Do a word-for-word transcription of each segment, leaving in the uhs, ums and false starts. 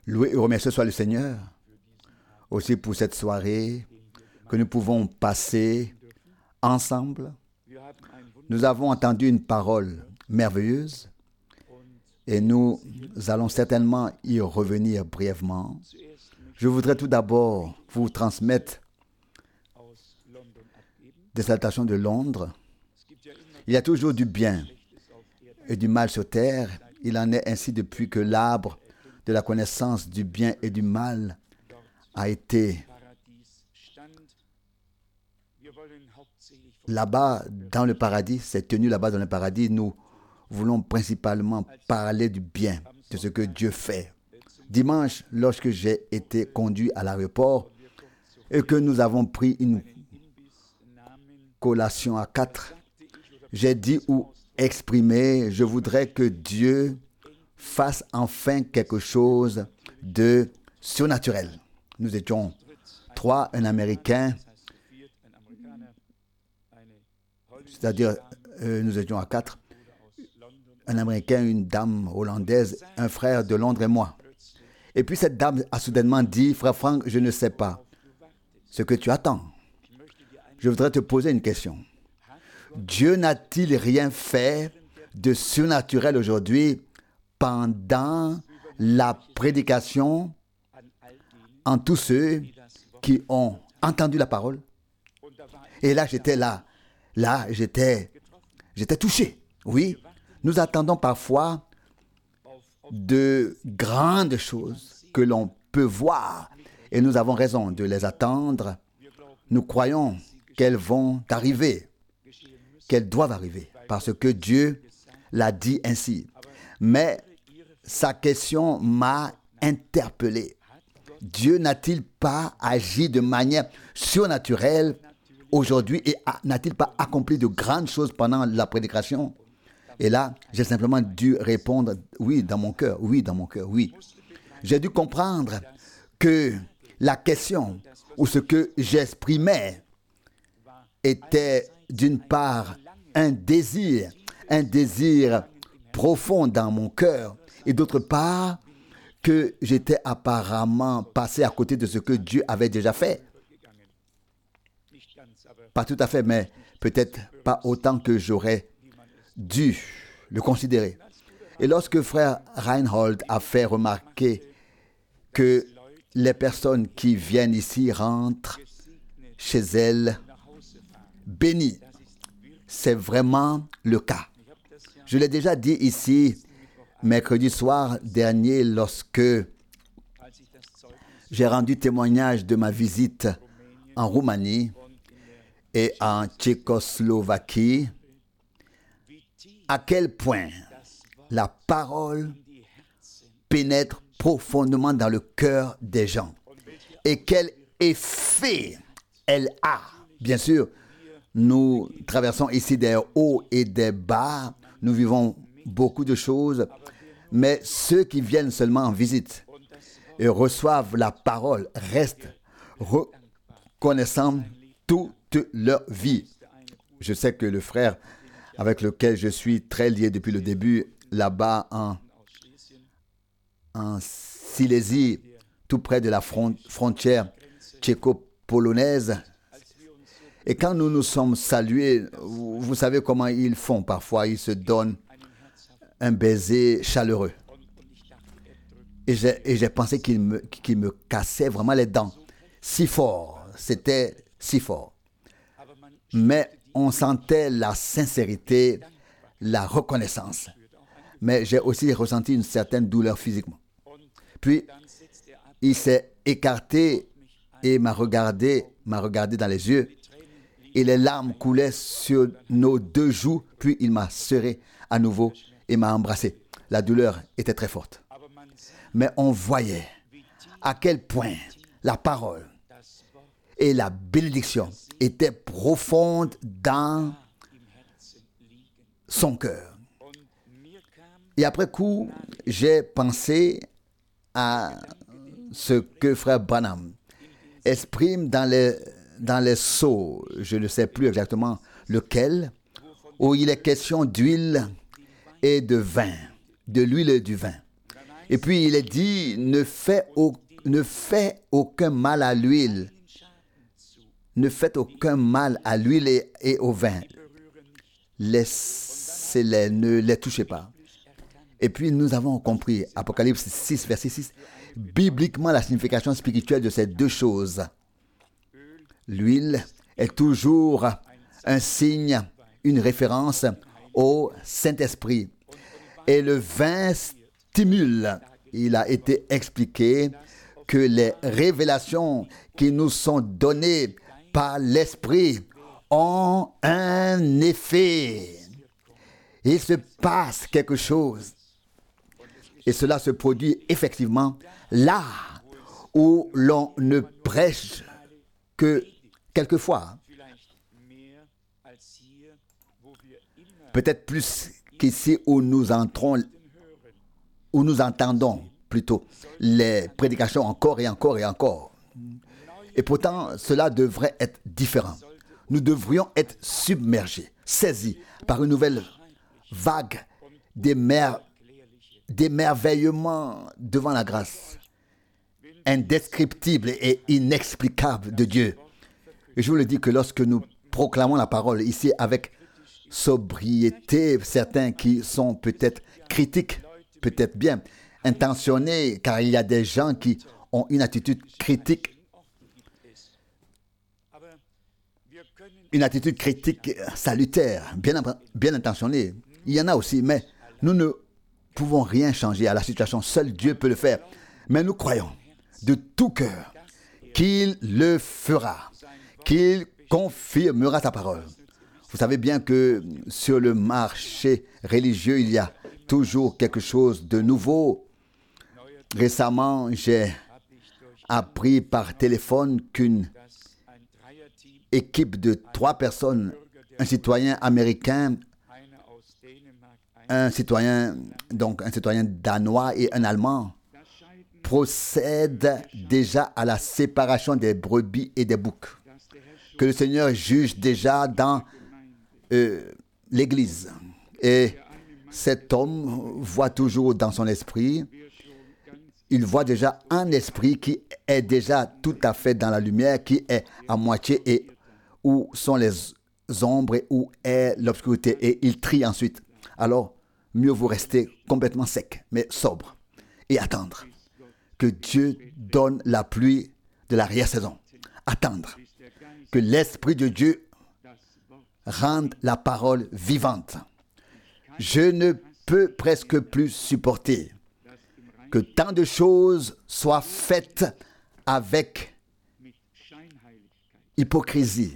Loué et remercié soit le Seigneur aussi pour cette soirée que nous pouvons passer ensemble. Nous avons entendu une parole merveilleuse et nous allons certainement y revenir brièvement. Je voudrais tout d'abord vous transmettre des salutations de Londres. Il y a toujours du bien et du mal sur terre. Il en est ainsi depuis que l'arbre de la connaissance du bien et du mal a été là-bas dans le paradis, c'est tenu là-bas dans le paradis. Nous voulons principalement parler du bien, de ce que Dieu fait. Dimanche, lorsque j'ai été conduit à l'aéroport et que nous avons pris une collation à quatre, j'ai dit ou exprimé, je voudrais que Dieu fasse enfin quelque chose de surnaturel. Nous étions trois, un Américain, c'est-à-dire euh, nous étions à quatre, un Américain, une dame hollandaise, un frère de Londres et moi. Et puis cette dame a soudainement dit, frère Franck, je ne sais pas ce que tu attends. Je voudrais te poser une question. Dieu n'a-t-il rien fait de surnaturel aujourd'hui pendant la prédication en tous ceux qui ont entendu la parole? Et là, j'étais là. Là, j'étais, j'étais touché. Oui, nous attendons parfois de grandes choses que l'on peut voir. Et nous avons raison de les attendre. Nous croyons qu'elles vont arriver, qu'elles doivent arriver, parce que Dieu l'a dit ainsi. Mais sa question m'a interpellé. Dieu n'a-t-il pas agi de manière surnaturelle aujourd'hui et a, n'a-t-il pas accompli de grandes choses pendant la prédication? Et là, j'ai simplement dû répondre oui dans mon cœur, oui dans mon cœur, oui. J'ai dû comprendre que la question ou ce que j'exprimais était d'une part un désir, un désir profond dans mon cœur et d'autre part que j'étais apparemment passé à côté de ce que Dieu avait déjà fait. Pas tout à fait, mais peut-être pas autant que j'aurais dû le considérer. Et lorsque frère Reinhold a fait remarquer que les personnes qui viennent ici rentrent chez elles bénies, c'est vraiment le cas. Je l'ai déjà dit ici, mercredi soir dernier, lorsque j'ai rendu témoignage de ma visite en Roumanie et en Tchécoslovaquie, à quel point la parole pénètre profondément dans le cœur des gens et quel effet elle a. Bien sûr, nous traversons ici des hauts et des bas, nous vivons beaucoup de choses, mais ceux qui viennent seulement en visite et reçoivent la parole restent reconnaissants toute leur vie. Je sais que le frère avec lequel je suis très lié depuis le début, là-bas en, en Silésie, tout près de la front, frontière tchéco-polonaise. Et quand nous nous sommes salués, vous, vous savez comment ils font parfois, ils se donnent un baiser chaleureux. Et j'ai, et j'ai pensé qu'il me, qu'il me cassait vraiment les dents. Si fort, c'était si fort. Mais on sentait la sincérité, la reconnaissance. Mais j'ai aussi ressenti une certaine douleur physiquement. Puis, il s'est écarté et m'a regardé, m'a regardé dans les yeux. Et les larmes coulaient sur nos deux joues. Puis, il m'a serré à nouveau et m'a embrassé. La douleur était très forte. Mais on voyait à quel point la parole et la bénédiction étaient profondes dans son cœur. Et après coup, j'ai pensé à ce que frère Branham exprime dans les, dans les sceaux, je ne sais plus exactement lequel, où il est question d'huile et de vin, de l'huile et du vin. Et puis il est dit, ne fais, au, ne fais aucun mal à l'huile. Ne faites aucun mal à l'huile et, et au vin. Laissez-les, ne les touchez pas. Et puis nous avons compris, Apocalypse six, verset six, bibliquement la signification spirituelle de ces deux choses. L'huile est toujours un signe, une référence au Saint-Esprit. Et le vin stimule. Il a été expliqué que les révélations qui nous sont données par l'Esprit ont un effet. Il se passe quelque chose. Et cela se produit effectivement là où l'on ne prêche que quelquefois. Peut-être plus qu'ici où nous entrons, où nous entendons plutôt les prédications encore et encore et encore. Et pourtant, cela devrait être différent. Nous devrions être submergés, saisis par une nouvelle vague d'émer... d'émerveillement devant la grâce indescriptible et inexplicable de Dieu. Et je vous le dis que lorsque nous proclamons la parole ici avec sobriété, certains qui sont peut-être critiques, peut-être bien intentionnés, car il y a des gens qui ont une attitude critique, une attitude critique salutaire, bien, bien intentionnée. Il y en a aussi, mais nous ne pouvons rien changer à la situation. Seul Dieu peut le faire. Mais nous croyons de tout cœur qu'il le fera, qu'il confirmera sa parole. Vous savez bien que sur le marché religieux, il y a toujours quelque chose de nouveau. Récemment, j'ai appris par téléphone qu'une équipe de trois personnes, un citoyen américain, un citoyen, donc un citoyen danois et un allemand, procèdent déjà à la séparation des brebis et des boucs, que le Seigneur juge déjà dans euh, l'Église. Et cet homme voit toujours dans son esprit, il voit déjà un esprit qui est déjà tout à fait dans la lumière, qui est à moitié, et où sont les ombres et où est l'obscurité, et il trie ensuite. Alors, mieux vous rester complètement sec, mais sobre, et attendre que Dieu donne la pluie de l'arrière-saison. Attendre que l'Esprit de Dieu rende la parole vivante. Je ne peux presque plus supporter que tant de choses soient faites avec hypocrisie,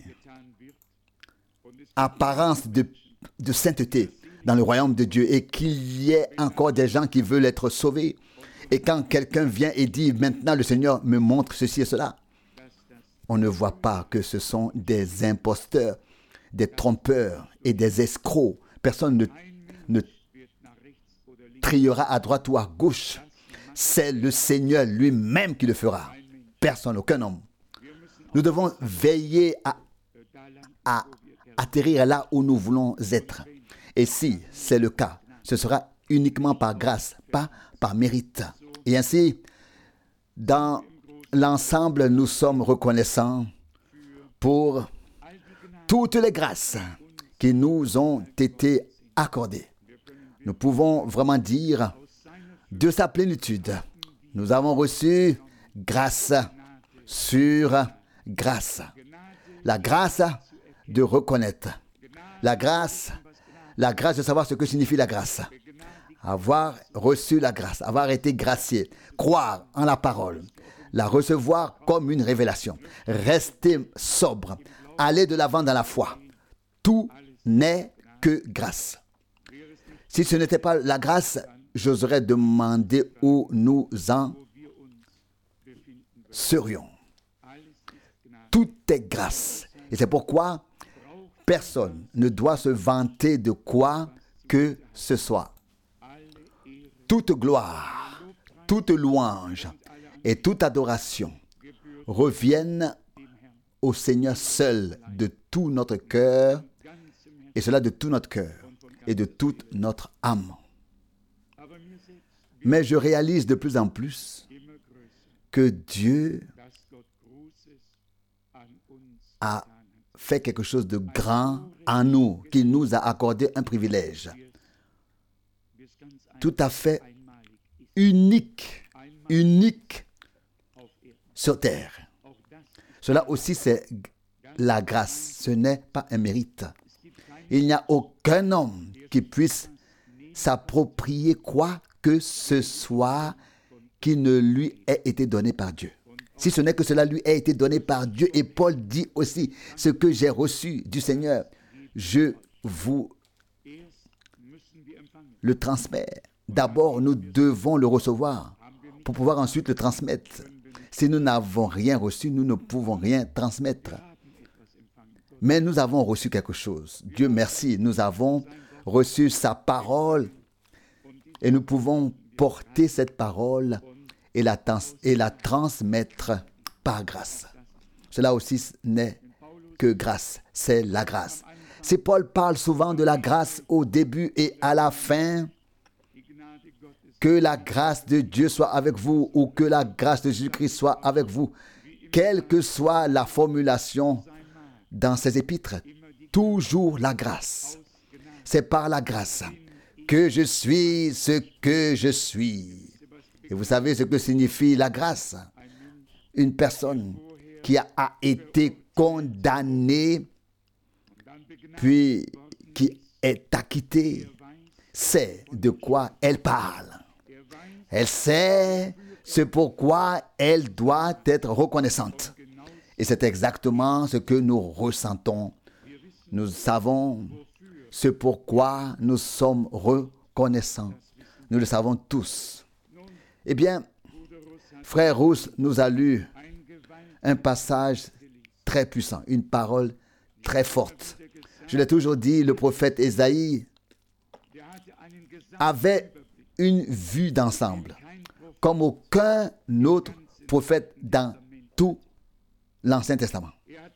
apparence de, de sainteté dans le royaume de Dieu, et qu'il y ait encore des gens qui veulent être sauvés. Et quand quelqu'un vient et dit « Maintenant, le Seigneur me montre ceci et cela », on ne voit pas que ce sont des imposteurs, des trompeurs et des escrocs. Personne ne, ne triera à droite ou à gauche. C'est le Seigneur lui-même qui le fera. Personne, aucun homme. Nous devons veiller à, à atterrir là où nous voulons être. Et si c'est le cas, ce sera uniquement par grâce, pas par mérite. Et ainsi, dans l'ensemble, nous sommes reconnaissants pour toutes les grâces qui nous ont été accordées. Nous pouvons vraiment dire de sa plénitude, nous avons reçu grâce sur grâce. La grâce de reconnaître. La grâce, la grâce de savoir ce que signifie la grâce. Avoir reçu la grâce, avoir été gracié, croire en la parole, la recevoir comme une révélation, rester sobre, aller de l'avant dans la foi. Tout n'est que grâce. Si ce n'était pas la grâce, j'oserais demander où nous en serions. Tout est grâce. Et c'est pourquoi personne ne doit se vanter de quoi que ce soit. Toute gloire, toute louange et toute adoration reviennent au Seigneur seul de tout notre cœur, et cela de tout notre cœur et de toute notre âme. Mais je réalise de plus en plus que Dieu a fait quelque chose de grand en nous, qu'il nous a accordé un privilège tout à fait unique, unique sur terre. Cela aussi, c'est la grâce. Ce n'est pas un mérite. Il n'y a aucun homme qui puisse s'approprier quoi que ce soit qui ne lui ait été donné par Dieu. Si ce n'est que cela lui ait été donné par Dieu. Et Paul dit aussi, ce que j'ai reçu du Seigneur, je vous le transmets. D'abord, nous devons le recevoir pour pouvoir ensuite le transmettre. Si nous n'avons rien reçu, nous ne pouvons rien transmettre. Mais nous avons reçu quelque chose. Dieu merci, nous avons reçu sa parole et nous pouvons porter cette parole et la, trans- et la transmettre par grâce. Cela aussi n'est que grâce, c'est la grâce. Si Paul parle souvent de la grâce au début et à la fin, que la grâce de Dieu soit avec vous ou que la grâce de Jésus-Christ soit avec vous, quelle que soit la formulation dans ces épîtres, toujours la grâce. C'est par la grâce que je suis ce que je suis. Et vous savez ce que signifie la grâce? Une personne qui a été condamnée, puis qui est acquittée, sait de quoi elle parle. Elle sait ce pourquoi elle doit être reconnaissante. Et c'est exactement ce que nous ressentons. Nous savons ce pourquoi nous sommes reconnaissants. Nous le savons tous. Eh bien, frère Rousse nous a lu un passage très puissant, une parole très forte. Je l'ai toujours dit, le prophète Ésaïe avait une vue d'ensemble, comme aucun autre prophète dans tout l'Ancien Testament.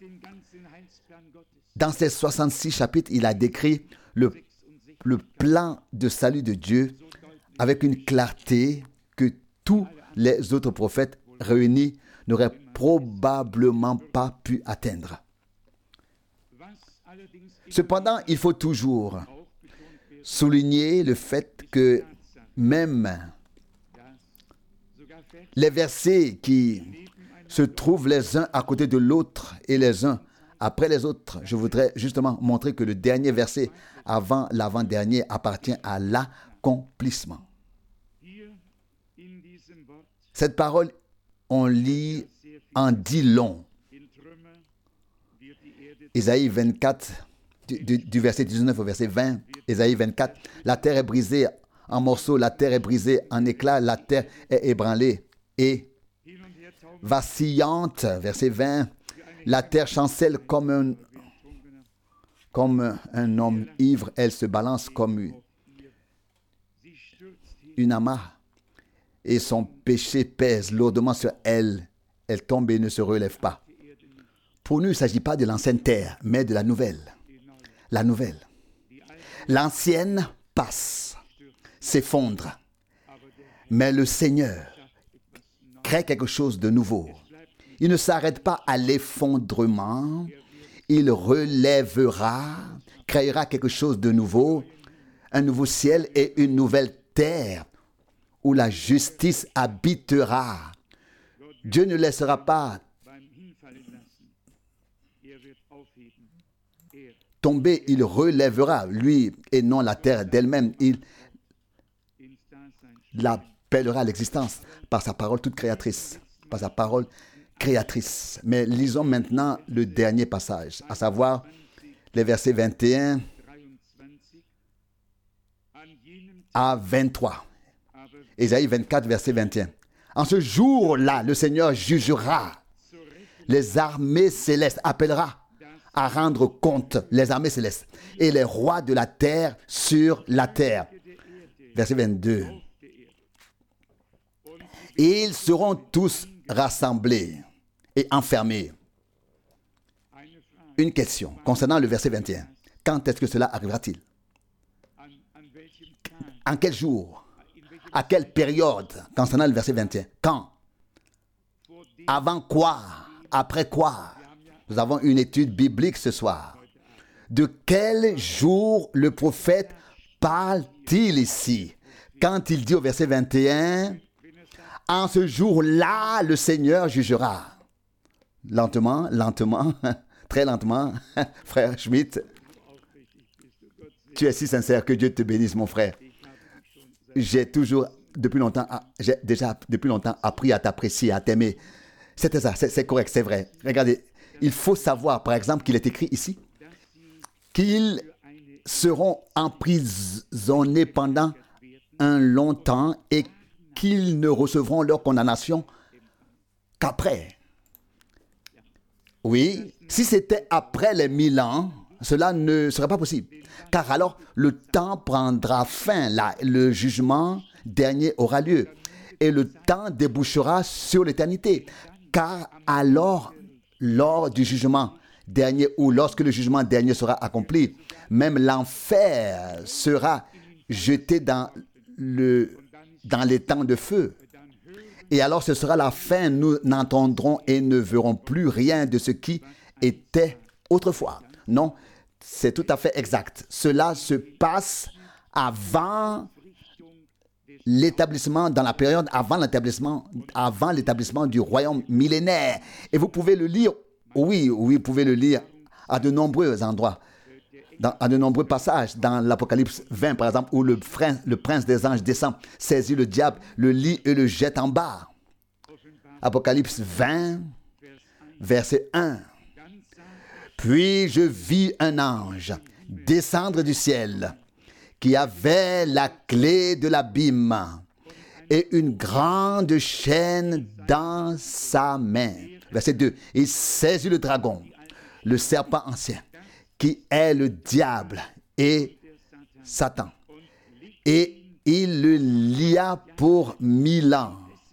Dans ces soixante-six chapitres, il a décrit le, le plan de salut de Dieu avec une clarté que tous les autres prophètes réunis n'auraient probablement pas pu atteindre. Cependant, il faut toujours souligner le fait que même les versets qui se trouvent les uns à côté de l'autre et les uns après les autres, je voudrais justement montrer que le dernier verset avant l'avant-dernier appartient à l'accomplissement. Cette parole, on lit en dit long. Ésaïe vingt-quatre, du, du, du verset dix-neuf au verset vingt, Ésaïe vingt-quatre, la terre est brisée en morceaux, la terre est brisée en éclats, la terre est ébranlée et vacillante, verset vingt, la terre chancelle comme un, comme un homme ivre, elle se balance comme une, une amarre et son péché pèse lourdement sur elle, elle tombe et ne se relève pas. Pour nous, il ne s'agit pas de l'ancienne terre, mais de la nouvelle. La nouvelle. L'ancienne passe, s'effondre, mais le Seigneur crée quelque chose de nouveau. Il ne s'arrête pas à l'effondrement, il relèvera, créera quelque chose de nouveau, un nouveau ciel et une nouvelle terre où la justice habitera. Dieu ne laissera pas tomber, il relèvera, lui, et non la terre d'elle-même. Il l'appellera à l'existence par sa parole toute créatrice, par sa parole créatrice. Mais lisons maintenant le dernier passage, à savoir les versets vingt et un à vingt-trois. Ésaïe vingt-quatre, verset vingt et un. En ce jour-là, le Seigneur jugera. Les armées célestes appellera à rendre compte les armées célestes et les rois de la terre sur la terre. Verset vingt-deux. Ils seront tous rassemblés et enfermés. Une question concernant le verset vingt et un. Quand est-ce que cela arrivera-t-il? En quel jour? À quelle période? Concernant le verset vingt et un. Quand? Avant quoi? Après quoi? Nous avons une étude biblique ce soir. De quel jour le prophète parle-t-il ici? Quand il dit au verset vingt et un, en ce jour-là, le Seigneur jugera. Lentement, lentement, très lentement, frère Schmitt, tu es si sincère, que Dieu te bénisse, mon frère. J'ai toujours, depuis longtemps, j'ai déjà depuis longtemps appris à t'apprécier, à t'aimer. C'était ça, c'est correct, c'est vrai. Regardez, il faut savoir, par exemple, qu'il est écrit ici, qu'ils seront emprisonnés pendant un long temps et qu'ils ne recevront leur condamnation qu'après. Oui, si c'était après les mille ans, cela ne serait pas possible. Car alors, le temps prendra fin, là, le jugement dernier aura lieu. Et le temps débouchera sur l'éternité. Car alors, lors du jugement dernier, ou lorsque le jugement dernier sera accompli, même l'enfer sera jeté dans, le, dans les temps de feu. Et alors ce sera la fin, nous n'entendrons et ne verrons plus rien de ce qui était autrefois. Non, c'est tout à fait exact. Cela se passe avant l'établissement, dans la période avant l'établissement, avant l'établissement du royaume millénaire. Et vous pouvez le lire, oui, oui, vous pouvez le lire à de nombreux endroits, dans, à de nombreux passages, dans l'Apocalypse vingt, par exemple, où le prince, le prince des anges descend, saisit le diable, le lie et le jette en bas. Apocalypse vingt, verset un. Puis je vis un ange descendre du ciel, qui avait la clé de l'abîme et une grande chaîne dans sa main. Verset deux. Il saisit le dragon, le serpent ancien, qui est le diable et Satan. Et il le lia pour mille ans.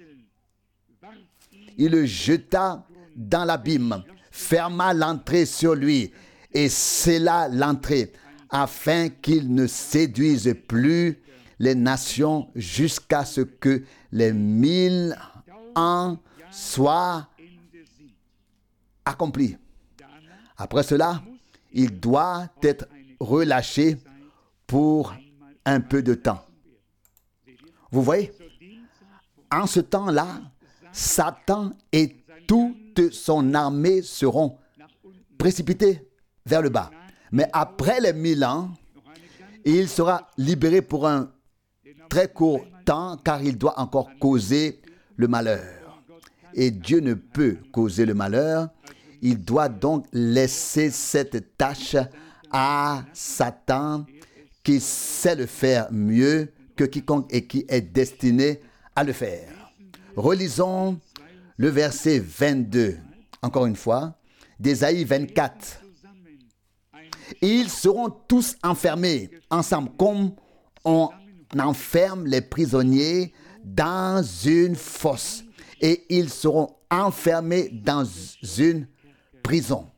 Il le jeta dans l'abîme, ferma l'entrée sur lui et scella l'entrée, afin qu'il ne séduise plus les nations jusqu'à ce que les mille ans soient accomplis. Après cela, il doit être relâché pour un peu de temps. Vous voyez, en ce temps-là, Satan et toute son armée seront précipités vers le bas. Mais après les mille ans, il sera libéré pour un très court temps, car il doit encore causer le malheur. Et Dieu ne peut causer le malheur. Il doit donc laisser cette tâche à Satan, qui sait le faire mieux que quiconque et qui est destiné à le faire. Relisons le verset vingt-deux, encore une fois, d'Ésaïe vingt-quatre. Ils seront tous enfermés ensemble, comme on enferme les prisonniers dans une fosse, et ils seront enfermés dans une prison.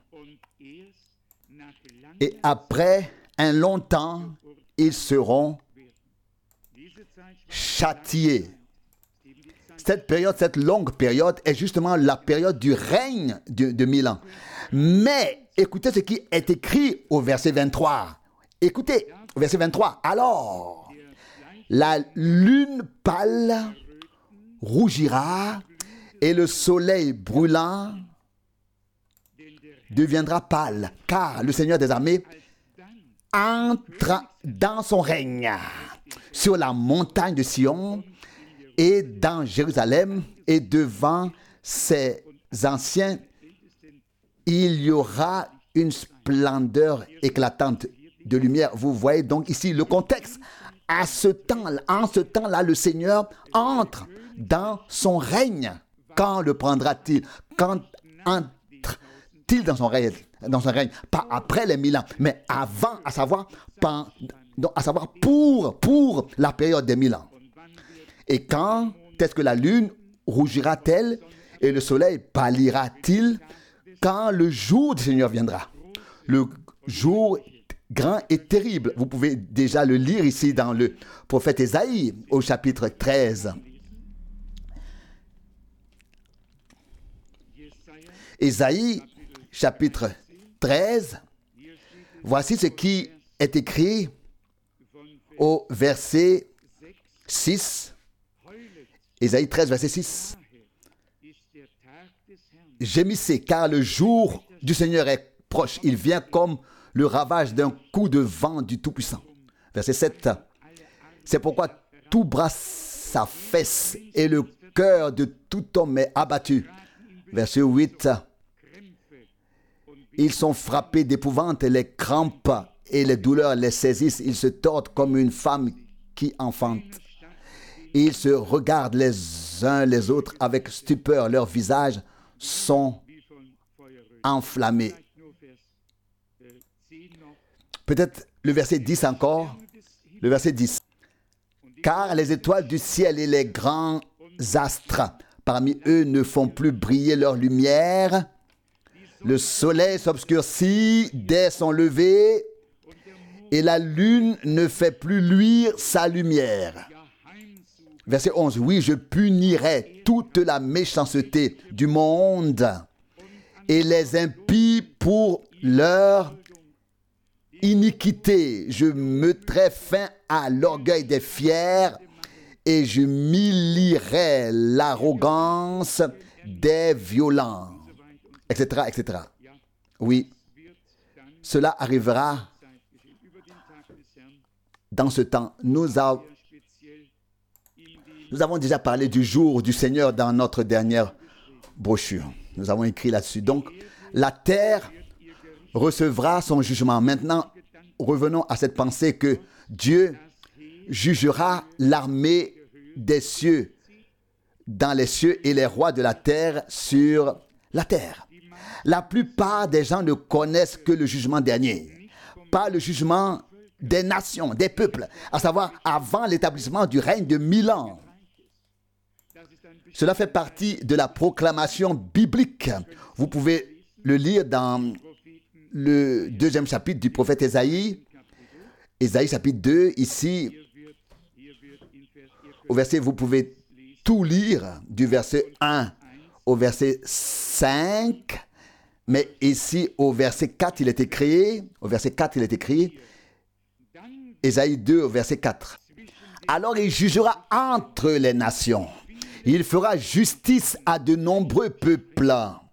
Et après un long temps, ils seront châtiés. Cette période, cette longue période est justement la période du règne de, de mille ans. Mais écoutez ce qui est écrit au verset vingt-trois. Écoutez, au verset vingt-trois. Alors, la lune pâle rougira et le soleil brûlant deviendra pâle, car le Seigneur des armées entre dans son règne sur la montagne de Sion et dans Jérusalem, et devant ses anciens, il y aura une splendeur éclatante de lumière. Vous voyez donc ici le contexte. À ce temps, en ce temps-là, le Seigneur entre dans son règne. Quand le prendra-t-il? Quand entre-t-il dans son règne? Dans son règne, pas après les mille ans, mais avant, à savoir, pendant, à savoir pour, pour la période des mille ans. Et quand est-ce que la lune rougira-t-elle et le soleil pâlira-t-il? Quand le jour du Seigneur viendra. Le jour grand et terrible. Vous pouvez déjà le lire ici dans le prophète Ésaïe au chapitre treize. Ésaïe chapitre treize. Voici ce qui est écrit au verset six. Ésaïe treize, verset six. Gémissez, car le jour du Seigneur est proche. Il vient comme le ravage d'un coup de vent du Tout-Puissant. Verset sept. C'est pourquoi tout bras s'affaisse et le cœur de tout homme est abattu. Verset huit. Ils sont frappés d'épouvante, les crampes et les douleurs les saisissent. Ils se tordent comme une femme qui enfante. Ils se regardent les uns les autres avec stupeur. Leurs visages sont enflammés. Peut-être le verset dix encore. Le verset dix. Car les étoiles du ciel et les grands astres parmi eux ne font plus briller leur lumière. Le soleil s'obscurcit dès son lever et la lune ne fait plus luire sa lumière. Verset onze. Oui, je punirai toute la méchanceté du monde et les impies pour leur iniquité. Je mettrai fin à l'orgueil des fiers et je humilierai l'arrogance des violents, et cetera, et cetera. Oui, cela arrivera dans ce temps. Nous, a, nous avons déjà parlé du jour du Seigneur dans notre dernière brochure. Nous avons écrit là-dessus. Donc, la terre recevra son jugement. Maintenant, revenons à cette pensée que Dieu jugera l'armée des cieux dans les cieux et les rois de la terre sur la terre. La plupart des gens ne connaissent que le jugement dernier, pas le jugement des nations, des peuples, à savoir avant l'établissement du règne de mille ans. Cela fait partie de la proclamation biblique. Vous pouvez le lire dans le deuxième chapitre du prophète Ésaïe. Ésaïe chapitre deux, ici, au verset, vous pouvez tout lire du verset un au verset cinq. Mais ici, au verset quatre, il est écrit, au verset quatre, il est écrit, Ésaïe deux, au verset quatre. Alors il jugera entre les nations. Il fera justice à de nombreux peuples.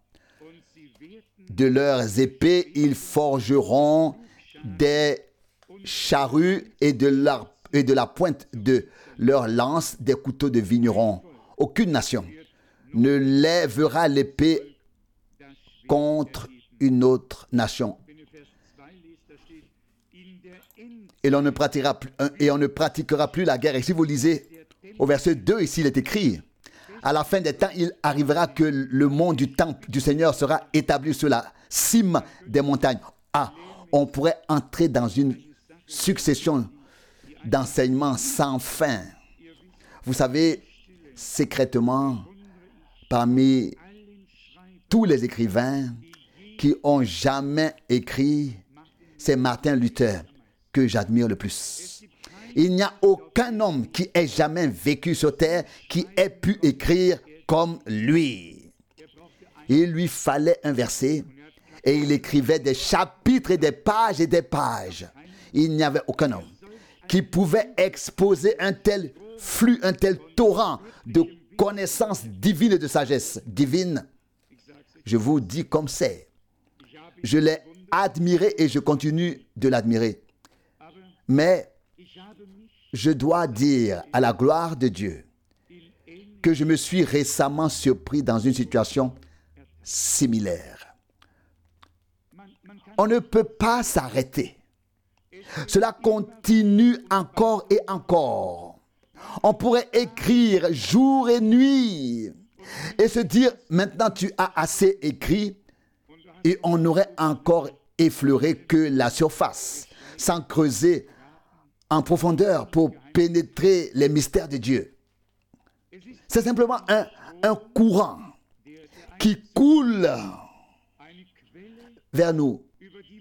De leurs épées, ils forgeront des charrues et de, leur, et de la pointe de leurs lances des couteaux de vignerons. Aucune nation ne lèvera l'épée contre une autre nation. Et, l'on ne pratiquera plus, et on ne pratiquera plus la guerre. Et si vous lisez au verset deux, ici il est écrit, à la fin des temps, il arrivera que le mont du temple du Seigneur sera établi sur la cime des montagnes. Ah, on pourrait entrer dans une succession d'enseignements sans fin. Vous savez, secrètement, parmi tous les écrivains qui ont jamais écrit, c'est Martin Luther que j'admire le plus. Il n'y a aucun homme qui ait jamais vécu sur terre qui ait pu écrire comme lui. Il lui fallait un verset et il écrivait des chapitres et des pages et des pages. Il n'y avait aucun homme qui pouvait exposer un tel flux, un tel torrent de connaissances divines et de sagesse divine. Je vous dis comme c'est. Je l'ai admiré et je continue de l'admirer. Mais je dois dire à la gloire de Dieu que je me suis récemment surpris dans une situation similaire. On ne peut pas s'arrêter. Cela continue encore et encore. On pourrait écrire jour et nuit et se dire, maintenant tu as assez écrit, et on n'aurait encore effleuré que la surface, sans creuser en profondeur pour pénétrer les mystères de Dieu. C'est simplement un, un courant qui coule vers nous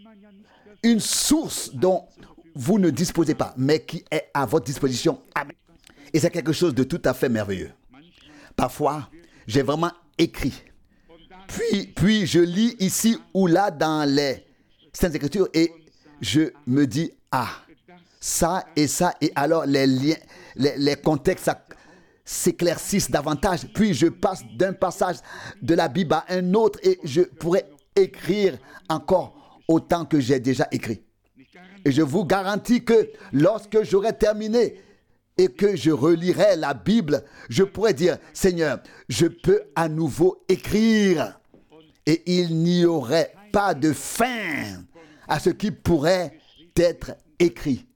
une source dont vous ne disposez pas, mais qui est à votre disposition. Amen. Et c'est quelque chose de tout à fait merveilleux. Parfois, j'ai vraiment écrit. Puis, puis je lis ici ou là dans les Saintes Écritures et je me dis, ah, ça et ça, et alors les liens, les, les contextes s'éclaircissent davantage. Puis je passe d'un passage de la Bible à un autre et je pourrais écrire encore autant que j'ai déjà écrit. Et je vous garantis que lorsque j'aurai terminé et que je relirai la Bible, je pourrai dire, Seigneur, je peux à nouveau écrire. Et il n'y aurait pas de fin à ce qui pourrait être écrit.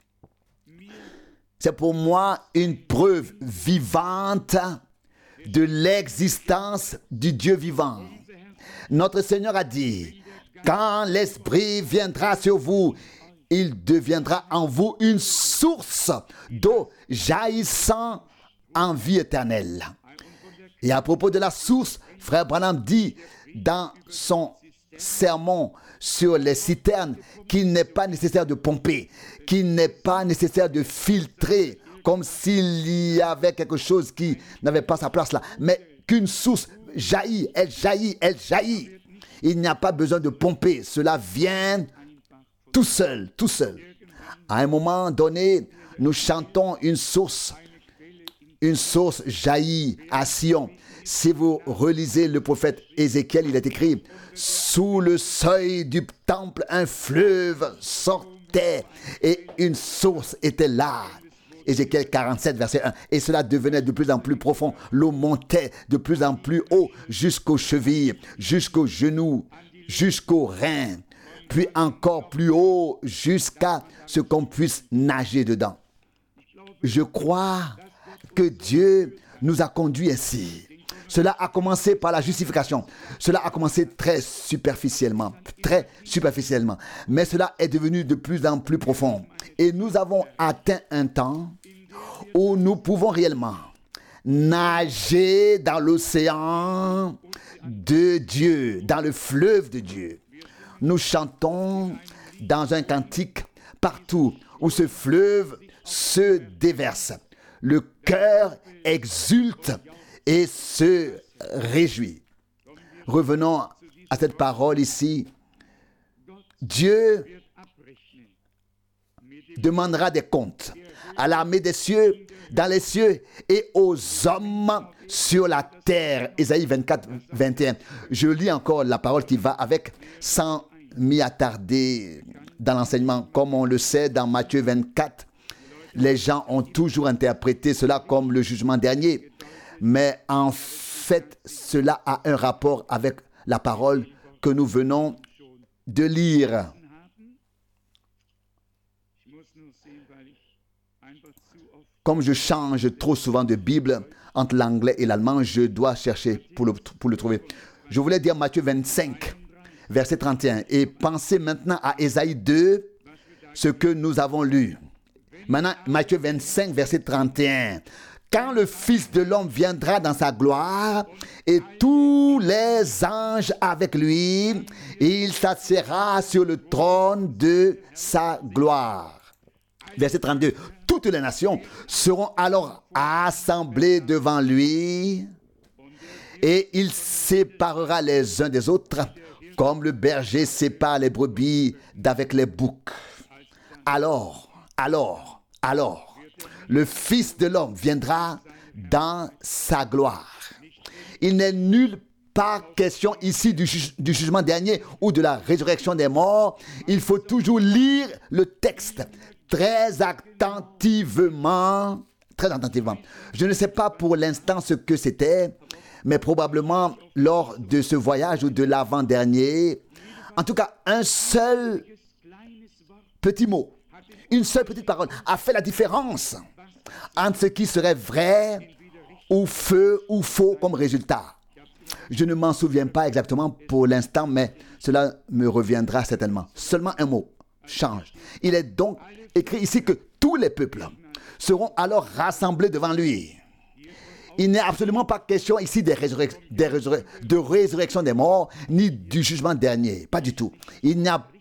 C'est pour moi une preuve vivante de l'existence du Dieu vivant. Notre Seigneur a dit, quand l'Esprit viendra sur vous, il deviendra en vous une source d'eau jaillissant en vie éternelle. Et à propos de la source, Frère Branham dit dans son sermon sur les citernes qu'il n'est pas nécessaire de pomper, qu'il n'est pas nécessaire de filtrer, comme s'il y avait quelque chose qui n'avait pas sa place là, mais qu'une source jaillit, elle jaillit, elle jaillit. Il n'y a pas besoin de pomper, cela vient tout seul, tout seul. À un moment donné, nous chantons une source, une source jaillit à Sion. Si vous relisez le prophète Ézéchiel, il est écrit « Sous le seuil du temple, un fleuve sortait et une source était là. » Ézéchiel quarante-sept, verset un. Et cela devenait de plus en plus profond. L'eau montait de plus en plus haut jusqu'aux chevilles, jusqu'aux genoux, jusqu'aux reins. Puis encore plus haut jusqu'à ce qu'on puisse nager dedans. Je crois que Dieu nous a conduits ainsi. Cela a commencé par la justification. Cela a commencé très superficiellement, très superficiellement. Mais cela est devenu de plus en plus profond. Et nous avons atteint un temps où nous pouvons réellement nager dans l'océan de Dieu, dans le fleuve de Dieu. Nous chantons dans un cantique partout où ce fleuve se déverse. Le cœur exulte et se réjouit. Revenons à cette parole ici. Dieu demandera des comptes à l'armée des cieux, dans les cieux et aux hommes sur la terre. Ésaïe vingt-quatre, vingt et un. Je lis encore la parole qui va avec sans m'y attarder dans l'enseignement. Comme on le sait dans Matthieu vingt-quatre, les gens ont toujours interprété cela comme le jugement dernier. Mais en fait, cela a un rapport avec la parole que nous venons de lire. Comme je change trop souvent de Bible entre l'anglais et l'allemand, je dois chercher pour le, pour le trouver. Je voulais dire Matthieu vingt-cinq, verset trente et un. Et pensez maintenant à Ésaïe deux, ce que nous avons lu. Maintenant, Matthieu vingt-cinq, verset trente et un. Quand le Fils de l'homme viendra dans sa gloire et tous les anges avec lui, il s'assiera sur le trône de sa gloire. Verset trente-deux. Toutes les nations seront alors assemblées devant lui et il séparera les uns des autres comme le berger sépare les brebis d'avec les boucs. Alors, alors, alors, le Fils de l'homme viendra dans sa gloire. Il n'est nulle part question ici du, ju- du jugement dernier ou de la résurrection des morts. Il faut toujours lire le texte très attentivement, très attentivement. Je ne sais pas pour l'instant ce que c'était, mais probablement lors de ce voyage ou de l'avant-dernier. En tout cas, un seul petit mot, une seule petite parole a fait la différence entre ce qui serait vrai ou feu ou faux comme résultat. Je ne m'en souviens pas exactement pour l'instant, mais cela me reviendra certainement. Seulement un mot change. Il est donc écrit ici que tous les peuples seront alors rassemblés devant lui. Il n'est absolument pas question ici des résurrec- des résurrec- de résurrection des morts, ni du jugement dernier. Pas du tout. Il n'y a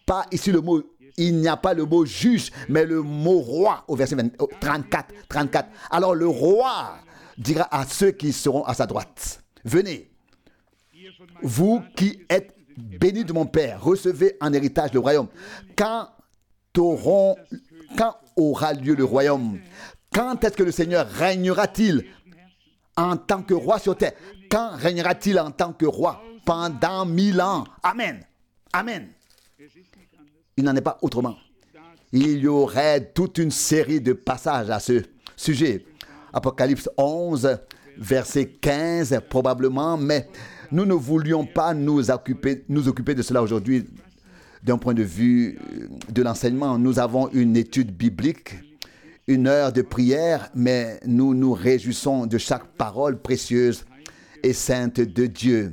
pas ici le mot, il n'y a pas le mot juge, mais le mot roi au verset vingt, trente-quatre, trente-quatre. Alors le roi dira à ceux qui seront à sa droite, venez, vous qui êtes bénis de mon Père, recevez en héritage le royaume. Quand, auront, quand aura lieu le royaume? Quand est-ce que le Seigneur régnera-t-il en tant que roi sur terre? Quand régnera-t-il en tant que roi? Pendant mille ans. Amen. Amen. Il n'en est pas autrement. Il y aurait toute une série de passages à ce sujet. Apocalypse onze, verset quinze, probablement, mais nous ne voulions pas nous occuper, nous occuper de cela aujourd'hui d'un point de vue de l'enseignement. Nous avons une étude biblique, une heure de prière, mais nous nous réjouissons de chaque parole précieuse et sainte de Dieu.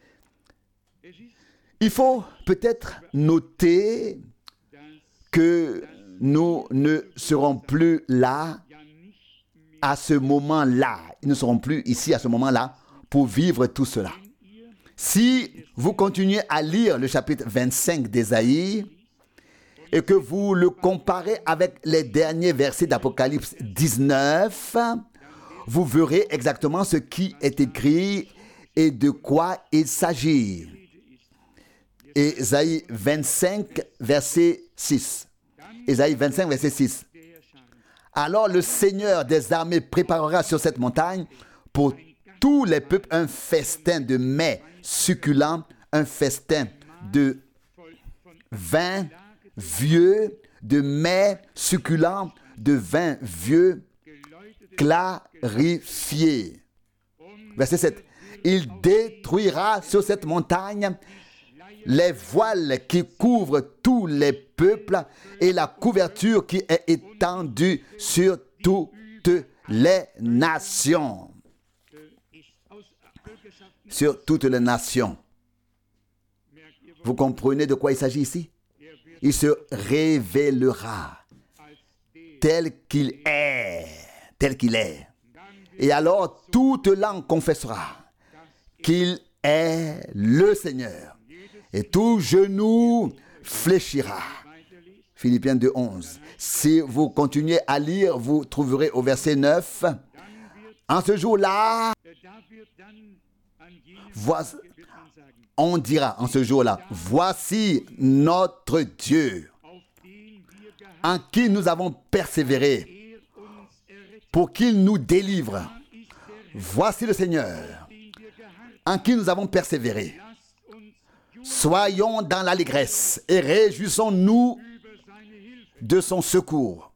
Il faut peut-être noter que nous ne serons plus là à ce moment-là. Nous ne serons plus ici à ce moment-là pour vivre tout cela. Si vous continuez à lire le chapitre vingt-cinq d'Ésaïe et que vous le comparez avec les derniers versets d'Apocalypse dix-neuf, vous verrez exactement ce qui est écrit et de quoi il s'agit. Ésaïe vingt-cinq, verset six. Ésaïe vingt-cinq, verset six. Alors le Seigneur des armées préparera sur cette montagne pour tous les peuples un festin de mets succulents, un festin de vin vieux, de mets succulents, de vin vieux clarifié. Verset sept. Il détruira sur cette montagne les voiles qui couvrent tous les peuples et la couverture qui est étendue sur toutes les nations. Sur toutes les nations. Vous comprenez de quoi il s'agit ici? Il se révélera tel qu'il est, tel qu'il est. Et alors toute langue confessera qu'il est le Seigneur. Et tout genou fléchira. Philippiens deux, onze. Si vous continuez à lire, vous trouverez au verset neuf. En ce jour-là, voici, on dira en ce jour-là, voici notre Dieu, en qui nous avons persévéré, pour qu'il nous délivre. Voici le Seigneur, en qui nous avons persévéré. Soyons dans l'allégresse et réjouissons-nous de son secours.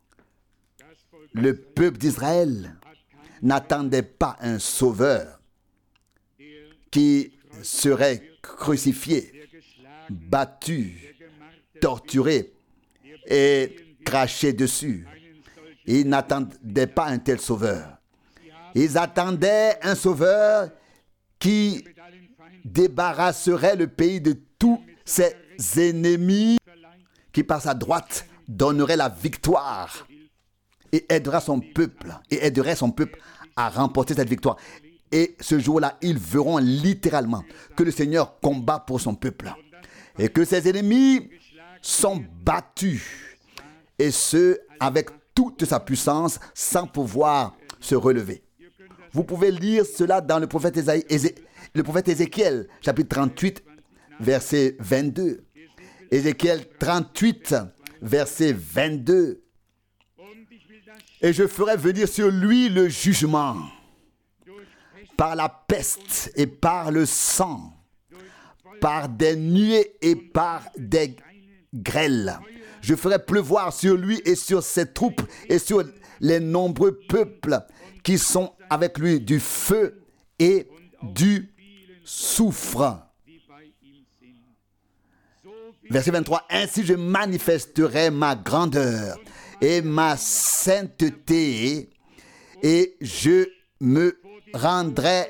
Le peuple d'Israël n'attendait pas un sauveur qui serait crucifié, battu, torturé et craché dessus. Ils n'attendaient pas un tel sauveur. Ils attendaient un sauveur qui débarrasserait le pays de tous ses ennemis, qui par sa droite donnerait la victoire et aidera son peuple, et aiderait son peuple à remporter cette victoire. Et ce jour-là, ils verront littéralement que le Seigneur combat pour son peuple et que ses ennemis sont battus, et ce, avec toute sa puissance, sans pouvoir se relever. Vous pouvez lire cela dans le prophète Ésaïe, le prophète Ézéchiel, chapitre trente-huit, verset vingt-deux. Ézéchiel trente-huit, verset vingt-deux. Et je ferai venir sur lui le jugement par la peste et par le sang, par des nuées et par des grêles. Je ferai pleuvoir sur lui et sur ses troupes et sur les nombreux peuples qui sont avec lui du feu et du soufre. Verset vingt-trois. Ainsi je manifesterai ma grandeur et ma sainteté, et je me rendrai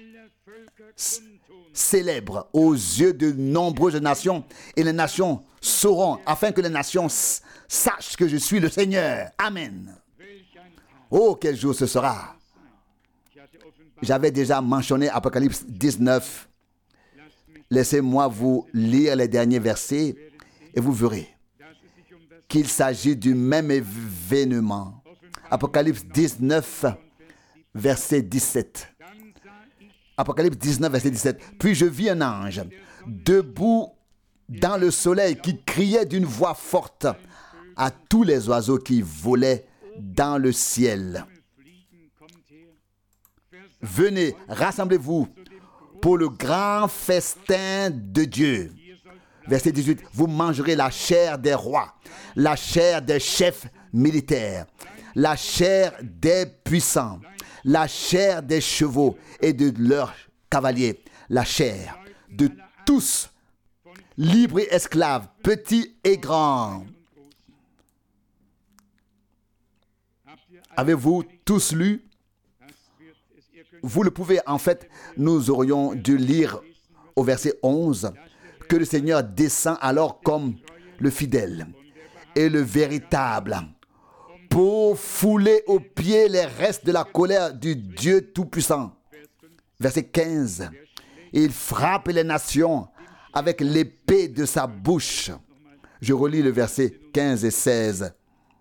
célèbre aux yeux de nombreuses nations, et les nations sauront, afin que les nations sachent que je suis le Seigneur. Amen. Oh, quel jour ce sera! J'avais déjà mentionné Apocalypse dix-neuf. Laissez-moi vous lire les derniers versets et vous verrez qu'il s'agit du même événement. Apocalypse dix-neuf, verset dix-sept. Apocalypse dix-neuf, verset dix-sept. Puis je vis un ange debout dans le soleil qui criait d'une voix forte à tous les oiseaux qui volaient dans le ciel. Venez, rassemblez-vous pour le grand festin de Dieu. Verset dix-huit. Vous mangerez la chair des rois, la chair des chefs militaires, la chair des puissants, la chair des chevaux et de leurs cavaliers, la chair de tous, libres et esclaves, petits et grands. Avez-vous tous lu? Vous le pouvez. En fait, nous aurions dû lire au verset onze que le Seigneur descend alors comme le fidèle et le véritable pour fouler aux pieds les restes de la colère du Dieu Tout-Puissant. Verset quinze. Il frappe les nations avec l'épée de sa bouche. Je relis le verset quinze et seize.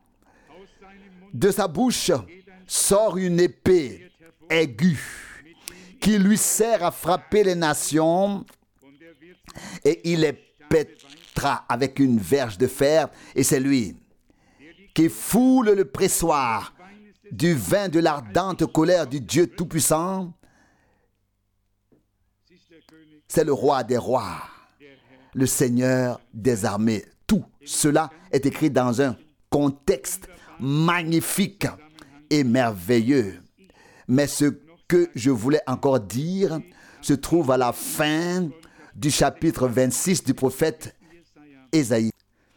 De sa bouche sort une épée aiguë qui lui sert à frapper les nations et il les pètera avec une verge de fer. Et c'est lui qui foule le pressoir du vin de l'ardente colère du Dieu Tout-Puissant. C'est le roi des rois, le Seigneur des armées. Tout cela est écrit dans un contexte magnifique et merveilleux. Mais ce que je voulais encore dire se trouve à la fin du chapitre vingt-six du prophète Ésaïe.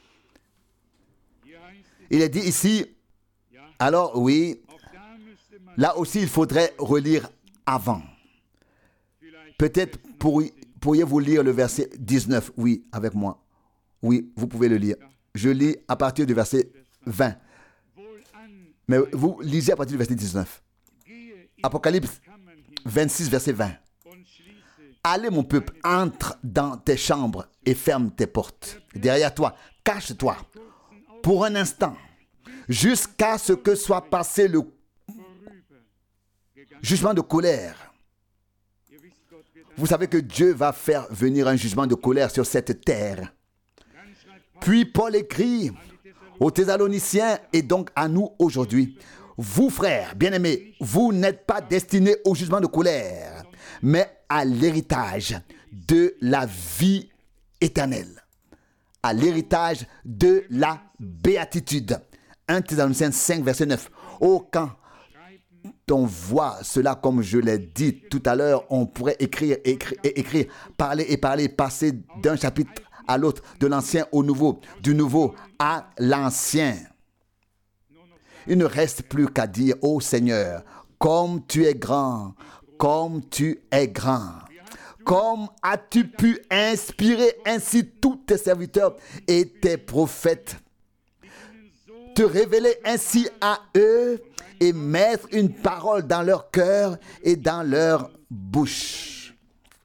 Il est dit ici, alors oui, là aussi il faudrait relire avant. Peut-être pourri, pourriez-vous lire le verset dix-neuf, oui, avec moi. Oui, vous pouvez le lire. Je lis à partir du verset vingt. Mais vous lisez à partir du verset dix-neuf. Apocalypse vingt-six, verset vingt. Allez, mon peuple, entre dans tes chambres et ferme tes portes. Derrière toi, cache-toi pour un instant, jusqu'à ce que soit passé le jugement de colère. Vous savez que Dieu va faire venir un jugement de colère sur cette terre. Puis Paul écrit aux Thessaloniciens et donc à nous aujourd'hui. Vous, frères bien-aimés, vous n'êtes pas destinés au jugement de colère, mais à l'héritage de la vie éternelle, à l'héritage de la béatitude. un Thessaloniciens cinq, verset neuf. Oh, quand on voit cela, comme je l'ai dit tout à l'heure, on pourrait écrire, écrire, écrire, parler et parler, passer d'un chapitre à l'autre, de l'ancien au nouveau, du nouveau à l'ancien. Il ne reste plus qu'à dire, ô Seigneur, comme tu es grand, comme tu es grand. Comme as-tu pu inspirer ainsi tous tes serviteurs et tes prophètes, te révéler ainsi à eux et mettre une parole dans leur cœur et dans leur bouche.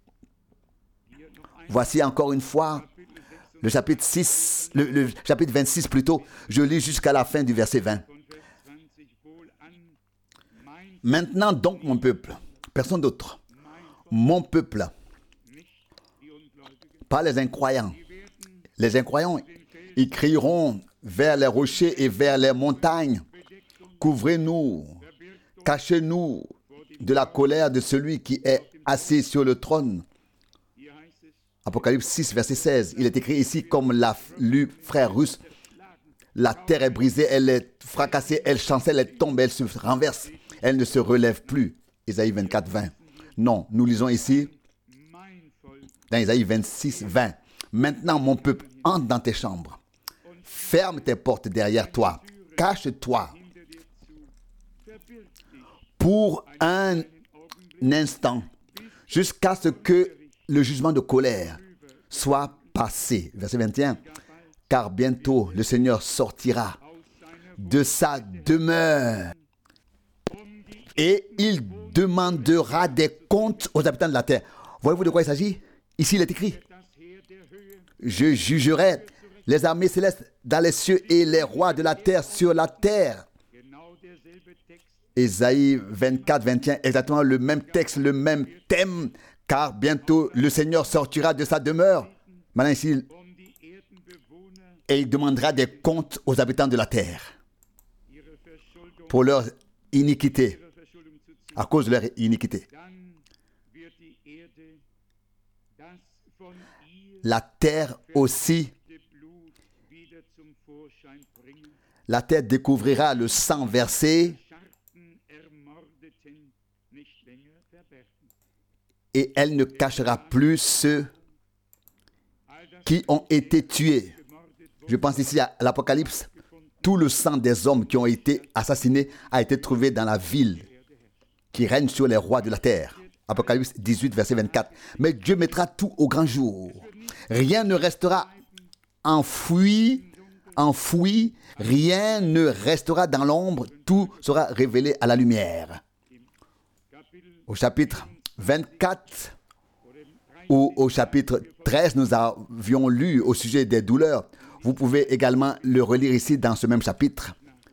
Voici encore une fois le chapitre six, le, le chapitre vingt-six plutôt. Je lis jusqu'à la fin du verset vingt. Maintenant donc, mon peuple, personne d'autre, mon peuple, pas les incroyants. Les incroyants, ils crieront vers les rochers et vers les montagnes. Couvrez-nous, cachez-nous de la colère de celui qui est assis sur le trône. Apocalypse six, verset seize. Il est écrit ici, comme l'a lu frère Russe, la terre est brisée, elle est fracassée, elle chancelle, elle tombe, elle se renverse. Elle ne se relève plus. Ésaïe vingt-quatre, vingt. Non, nous lisons ici, dans Ésaïe vingt-six, vingt. Maintenant, mon peuple, entre dans tes chambres. Ferme tes portes derrière toi. Cache-toi. Pour un instant, jusqu'à ce que le jugement de colère soit passé. Verset vingt et un. Car bientôt, le Seigneur sortira de sa demeure et il demandera des comptes aux habitants de la terre. Voyez-vous de quoi il s'agit? Ici, il est écrit. Je jugerai les armées célestes dans les cieux et les rois de la terre sur la terre. Ésaïe vingt-quatre, vingt et un, exactement le même texte, le même thème, car bientôt le Seigneur sortira de sa demeure. Maintenant ici, et il demandera des comptes aux habitants de la terre pour leur iniquité, à cause de leur iniquité. La terre aussi, la terre découvrira le sang versé et elle ne cachera plus ceux qui ont été tués. Je pense ici à l'Apocalypse. Tout le sang des hommes qui ont été assassinés a été trouvé dans la ville qui règne sur les rois de la terre. Apocalypse dix-huit, verset vingt-quatre. Mais Dieu mettra tout au grand jour. Rien ne restera enfoui, enfoui. Rien ne restera dans l'ombre. Tout sera révélé à la lumière. Au chapitre vingt-quatre ou au chapitre treize, nous avions lu au sujet des douleurs. Vous pouvez également le relire ici dans ce même chapitre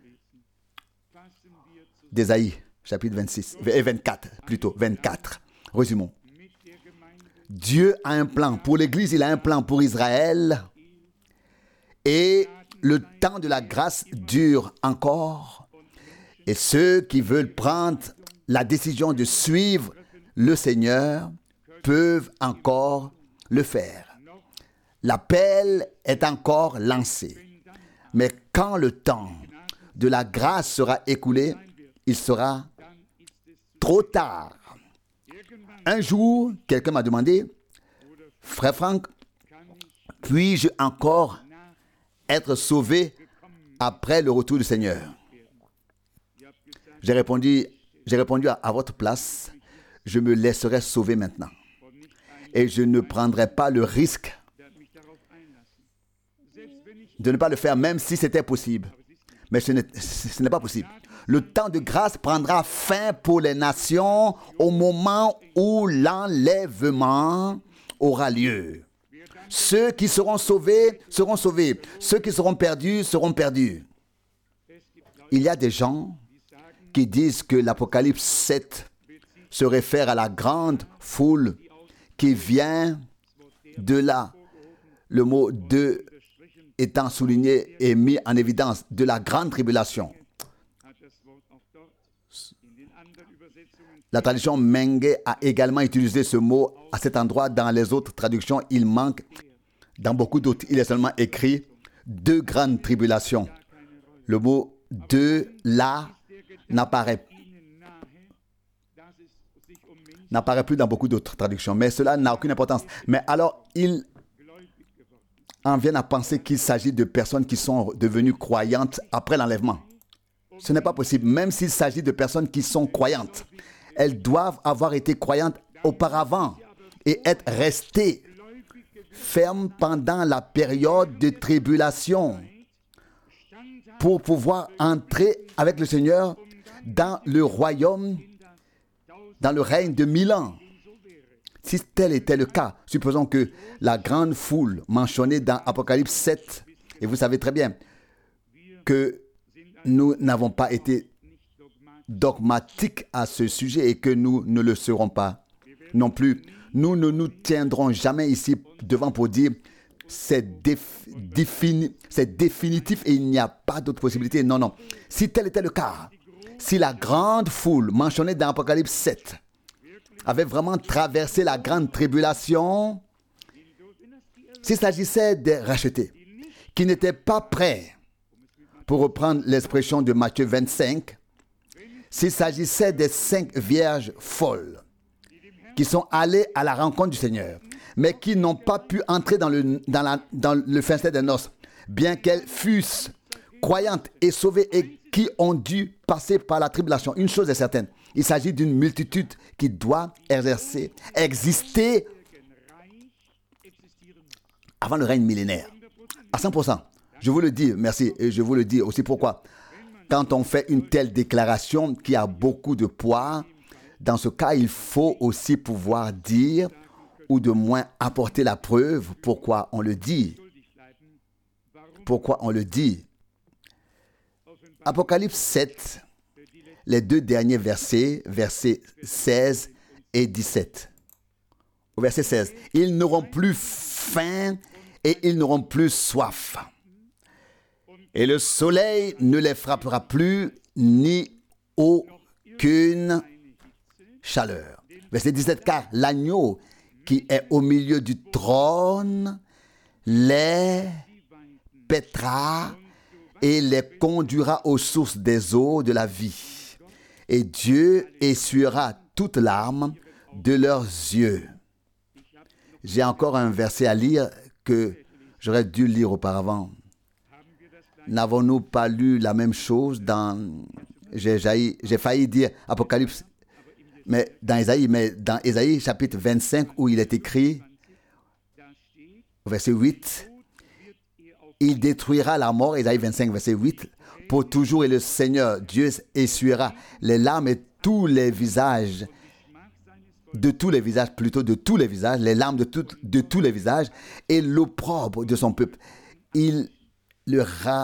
d'Ésaïe, chapitre vingt-six, et vingt-quatre, plutôt, vingt-quatre. Résumons. Dieu a un plan pour l'Église, il a un plan pour Israël. Et le temps de la grâce dure encore. Et ceux qui veulent prendre la décision de suivre le Seigneur peuvent encore le faire. L'appel est encore lancé. Mais quand le temps de la grâce sera écoulé, il sera trop tard. Un jour, quelqu'un m'a demandé, « Frère Franck, puis-je encore être sauvé après le retour du Seigneur ?» J'ai répondu, j'ai répondu à, à votre place, je me laisserai sauver maintenant. Et je ne prendrai pas le risque de ne pas le faire, même si c'était possible. Mais ce n'est, ce n'est pas possible. Le temps de grâce prendra fin pour les nations au moment où l'enlèvement aura lieu. Ceux qui seront sauvés seront sauvés. Ceux qui seront perdus seront perdus. Il y a des gens qui disent que l'Apocalypse sept se réfère à la grande foule qui vient de là. Le mot « de » étant souligné et mis en évidence, de la grande tribulation. La traduction Menge a également utilisé ce mot à cet endroit. Dans les autres traductions, il manque. Dans beaucoup d'autres, il est seulement écrit « de grandes tribulations ». Le mot « de » là n'apparaît n'apparaît plus dans beaucoup d'autres traductions, mais cela n'a aucune importance. Mais alors, ils en viennent à penser qu'il s'agit de personnes qui sont devenues croyantes après l'enlèvement. Ce n'est pas possible. Même s'il s'agit de personnes qui sont croyantes, elles doivent avoir été croyantes auparavant et être restées fermes pendant la période de tribulation pour pouvoir entrer avec le Seigneur dans le royaume, dans le règne de mille ans. Si tel était le cas, supposons que la grande foule mentionnée dans Apocalypse sept, et vous savez très bien que nous n'avons pas été dogmatiques à ce sujet et que nous ne le serons pas non plus. Nous ne nous tiendrons jamais ici devant pour dire c'est, déf, défini, c'est définitif et il n'y a pas d'autre possibilité. Non, non. Si tel était le cas, si la grande foule mentionnée dans Apocalypse sept avait vraiment traversé la grande tribulation, s'il s'agissait des rachetés qui n'étaient pas prêts, pour reprendre l'expression de Matthieu vingt-cinq, s'il s'agissait des cinq vierges folles qui sont allées à la rencontre du Seigneur, mais qui n'ont pas pu entrer dans le, dans la, dans le festin des noces, bien qu'elles fussent croyantes et sauvées et qui ont dû passer par la tribulation. Une chose est certaine, il s'agit d'une multitude qui doit exercer, exister avant le règne millénaire, à cent pour cent. Je vous le dis, merci, et je vous le dis aussi pourquoi. Quand on fait une telle déclaration qui a beaucoup de poids, dans ce cas, il faut aussi pouvoir dire, ou de moins apporter la preuve pourquoi on le dit. pourquoi on le dit. Apocalypse sept, les deux derniers versets, versets seize et dix-sept. Au verset seize, ils n'auront plus faim et ils n'auront plus soif. Et le soleil ne les frappera plus, ni aucune chaleur. Verset dix-sept, car l'agneau qui est au milieu du trône les paîtra et les conduira aux sources des eaux de la vie. Et Dieu essuiera toute larme de leurs yeux. J'ai encore un verset à lire que j'aurais dû lire auparavant. N'avons-nous pas lu la même chose dans... J'ai, j'ai failli dire Apocalypse, mais dans Ésaïe, mais dans Ésaïe chapitre vingt-cinq où il est écrit, verset huit, il détruira la mort, Ésaïe vingt-cinq, verset huit, pour toujours, et le Seigneur Dieu essuiera les larmes et tous les visages, de tous les visages, plutôt de tous les visages, les larmes de, tout, de tous les visages, et l'opprobre de son peuple. Il le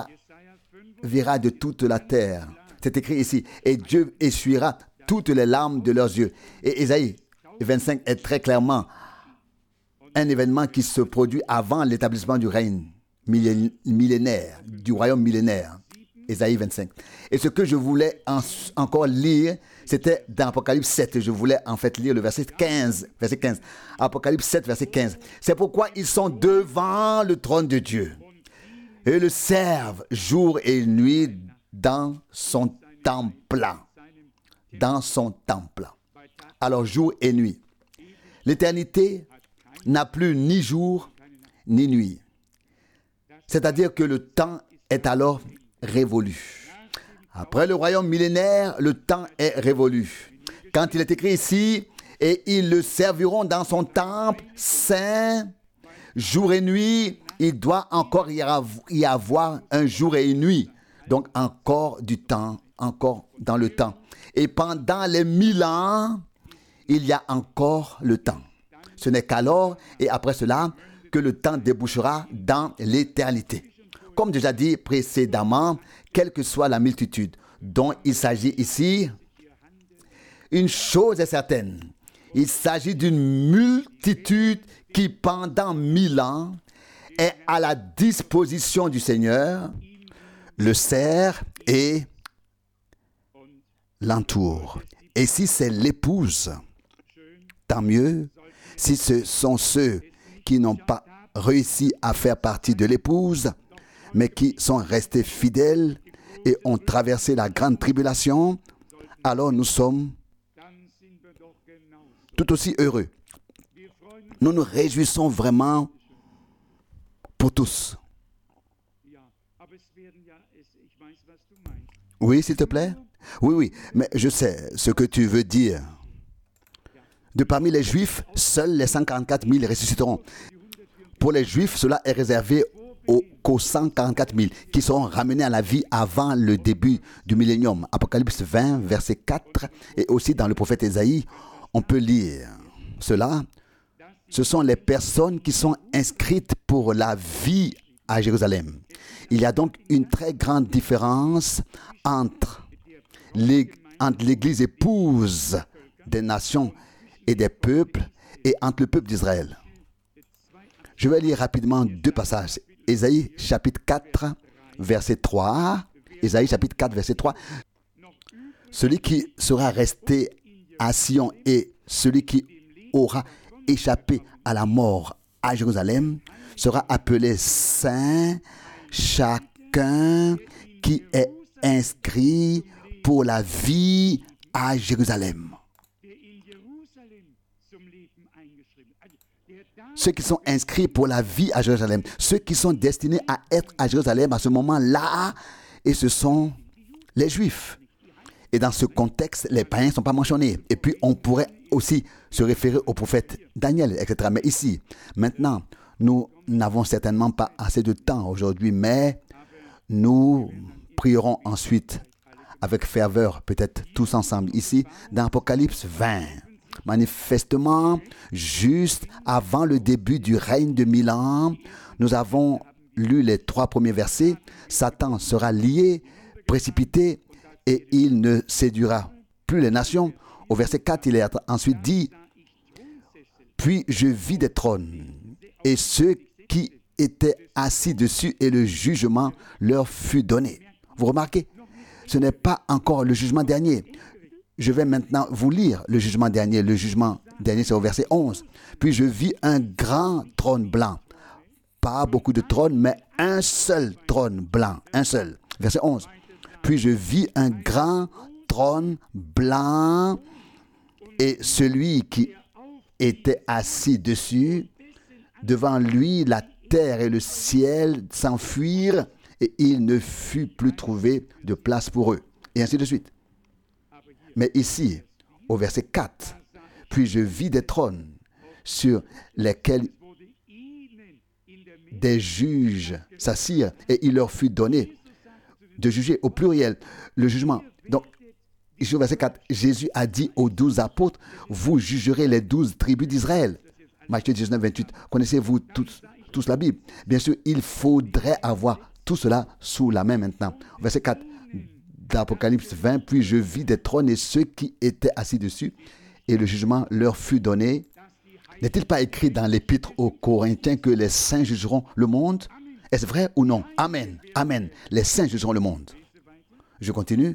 ravira de toute la terre. C'est écrit ici, et Dieu essuiera toutes les larmes de leurs yeux. Et Ésaïe vingt-cinq est très clairement un événement qui se produit avant l'établissement du règne millénaire, du royaume millénaire. Ésaïe vingt-cinq. Et ce que je voulais en, encore lire, c'était dans Apocalypse sept. Je voulais en fait lire le verset quinze. Verset quinze. Apocalypse sept, verset quinze. C'est pourquoi ils sont devant le trône de Dieu et le servent jour et nuit dans son temple. Dans son temple. Alors jour et nuit. L'éternité n'a plus ni jour ni nuit. C'est-à-dire que le temps est alors révolu. Après le royaume millénaire, le temps est révolu. Quand il est écrit ici, et ils le serviront dans son temple saint, jour et nuit, il doit encore y avoir un jour et une nuit. Donc encore du temps, encore dans le temps. Et pendant les mille ans, il y a encore le temps. Ce n'est qu'alors et après cela que le temps débouchera dans l'éternité. Comme déjà dit précédemment, quelle que soit la multitude dont il s'agit ici, une chose est certaine. Il s'agit d'une multitude qui, pendant mille ans, est à la disposition du Seigneur, le sert et l'entoure. Et si c'est l'épouse, tant mieux. Si ce sont ceux qui n'ont pas réussi à faire partie de l'épouse, mais qui sont restés fidèles et ont traversé la grande tribulation, alors nous sommes tout aussi heureux. Nous nous réjouissons vraiment pour tous. Oui, s'il te plaît. Oui, oui, mais je sais ce que tu veux dire. De parmi les Juifs, seuls les cent quarante-quatre mille ressusciteront. Pour les Juifs, cela est réservé aux, qu'aux cent quarante-quatre mille qui seront ramenés à la vie avant le début du millénium. Apocalypse vingt, verset quatre, et aussi dans le prophète Ésaïe, on peut lire cela. Ce sont les personnes qui sont inscrites pour la vie à Jérusalem. Il y a donc une très grande différence entre, les, entre l'Église épouse des nations et des peuples et entre le peuple d'Israël. Je vais lire rapidement deux passages. Ésaïe chapitre quatre, verset trois. Ésaïe chapitre quatre, verset trois. Celui qui sera resté à Sion et celui qui aura échappé à la mort à Jérusalem sera appelé saint, chacun qui est inscrit pour la vie à Jérusalem. Ceux qui sont inscrits pour la vie à Jérusalem, ceux qui sont destinés à être à Jérusalem à ce moment-là, et ce sont les Juifs. Et dans ce contexte, les païens ne sont pas mentionnés. Et puis, on pourrait aussi se référer au prophète Daniel, et cetera. Mais ici, maintenant, nous n'avons certainement pas assez de temps aujourd'hui, mais nous prierons ensuite avec ferveur, peut-être tous ensemble, ici, dans Apocalypse vingt. Manifestement, juste avant le début du règne de mille ans, nous avons lu les trois premiers versets, Satan sera lié, précipité, et il ne séduira plus les nations. Au verset quatre, il est ensuite dit, « Puis je vis des trônes, et ceux qui étaient assis dessus, et le jugement leur fut donné. » Vous remarquez, ce n'est pas encore le jugement dernier. Je vais maintenant vous lire le jugement dernier. Le jugement dernier, c'est au verset onze. « Puis je vis un grand trône blanc. » Pas beaucoup de trônes, mais un seul trône blanc. Un seul. Verset onze. « Puis je vis un grand trône blanc, et celui qui était assis dessus, devant lui, la terre et le ciel s'enfuirent, et il ne fut plus trouvé de place pour eux. » Et ainsi de suite. Mais ici, au verset quatre, « Puis je vis des trônes sur lesquels des juges s'assirent, et il leur fut donné de juger au pluriel le jugement. » Donc, ici au verset quatre, Jésus a dit aux douze apôtres, « Vous jugerez les douze tribus d'Israël. » Matthieu dix-neuf, vingt-huit. Connaissez-vous tous, tous la Bible? Bien sûr, il faudrait avoir tout cela sous la main maintenant. Verset quatre d'Apocalypse vingt, « Puis je vis des trônes et ceux qui étaient assis dessus, et le jugement leur fut donné. » N'est-il pas écrit dans l'épître aux Corinthiens que les saints jugeront le monde? Est-ce vrai ou non? Amen. Amen. Les saints jugeront le monde. Je continue.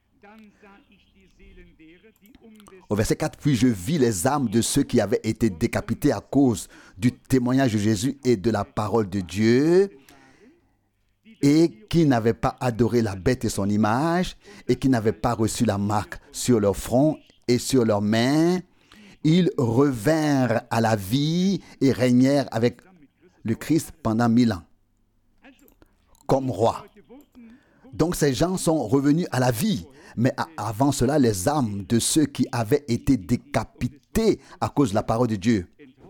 Au verset quatre, « Puis je vis les âmes de ceux qui avaient été décapités à cause du témoignage de Jésus et de la parole de Dieu, et qui n'avaient pas adoré la bête et son image, et qui n'avaient pas reçu la marque sur leur front et sur leurs mains. Ils revinrent à la vie et régnèrent avec le Christ pendant mille ans, comme roi. » Donc ces gens sont revenus à la vie. Mais avant cela, les âmes de ceux qui avaient été décapités à cause de la parole de Dieu,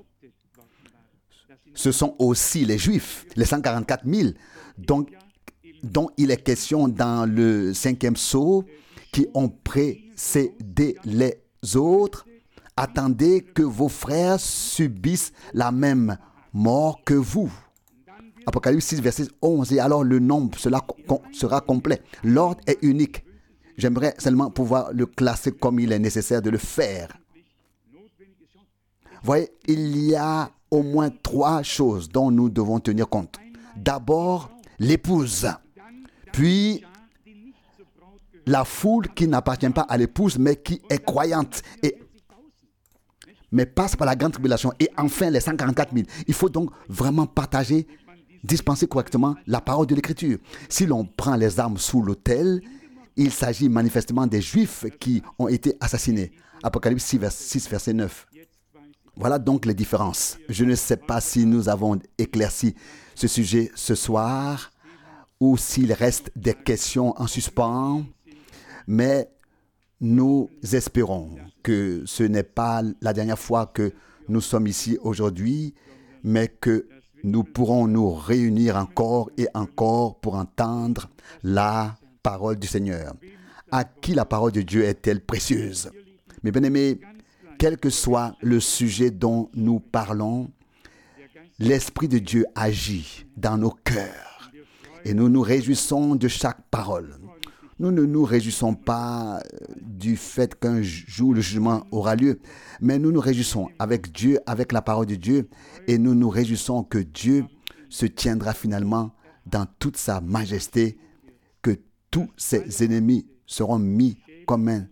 ce sont aussi les Juifs, les cent quarante-quatre mille, donc, dont il est question dans le cinquième psaume, qui ont précédé les autres. « Attendez que vos frères subissent la même mort que vous. » Apocalypse six, verset onze. Et alors le nombre cela sera complet. L'ordre est unique. J'aimerais seulement pouvoir le classer comme il est nécessaire de le faire. Vous voyez, il y a au moins trois choses dont nous devons tenir compte. D'abord, l'épouse. Puis, la foule qui n'appartient pas à l'épouse, mais qui est croyante, et, mais passe par la grande tribulation. Et enfin, les cent quarante-quatre mille. Il faut donc vraiment partager, dispenser correctement la parole de l'Écriture. Si l'on prend les armes sous l'autel, il s'agit manifestement des Juifs qui ont été assassinés. Apocalypse six, verset neuf. Voilà donc les différences. Je ne sais pas si nous avons éclairci ce sujet ce soir ou s'il reste des questions en suspens, mais nous espérons que ce n'est pas la dernière fois que nous sommes ici aujourd'hui, mais que nous pourrons nous réunir encore et encore pour entendre la parole du Seigneur. À qui la parole de Dieu est-elle précieuse? Mes bien-aimés, quel que soit le sujet dont nous parlons, l'Esprit de Dieu agit dans nos cœurs et nous nous réjouissons de chaque parole. Nous ne nous réjouissons pas du fait qu'un jour le jugement aura lieu, mais nous nous réjouissons avec Dieu, avec la parole de Dieu, et nous nous réjouissons que Dieu se tiendra finalement dans toute sa majesté, que tous ses ennemis seront mis comme un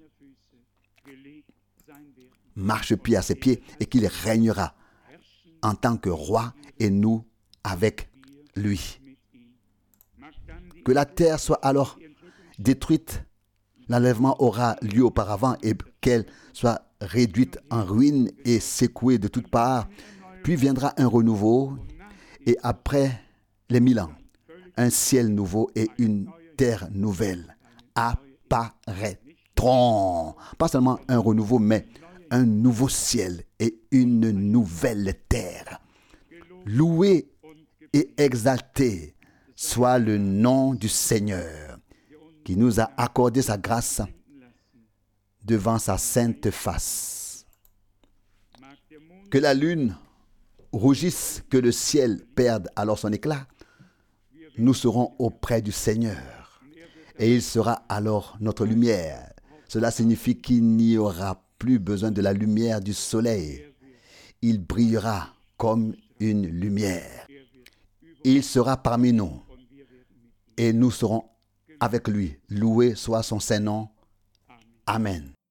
marchepied à ses pieds et qu'il régnera en tant que roi et nous avec lui. Que la terre soit alors détruite, l'enlèvement aura lieu auparavant et qu'elle soit réduite en ruine et secouée de toutes parts. Puis viendra un renouveau et après les mille ans, un ciel nouveau et une terre nouvelle apparaîtront. Pas seulement un renouveau, mais un nouveau ciel et une nouvelle terre. Loué et exalté soit le nom du Seigneur qui nous a accordé sa grâce devant sa sainte face. Que la lune rougisse, que le ciel perde alors son éclat, nous serons auprès du Seigneur et il sera alors notre lumière. Cela signifie qu'il n'y aura plus besoin de la lumière du soleil. Il brillera comme une lumière. Il sera parmi nous et nous serons avec lui. Loué soit son Saint-Nom. Amen.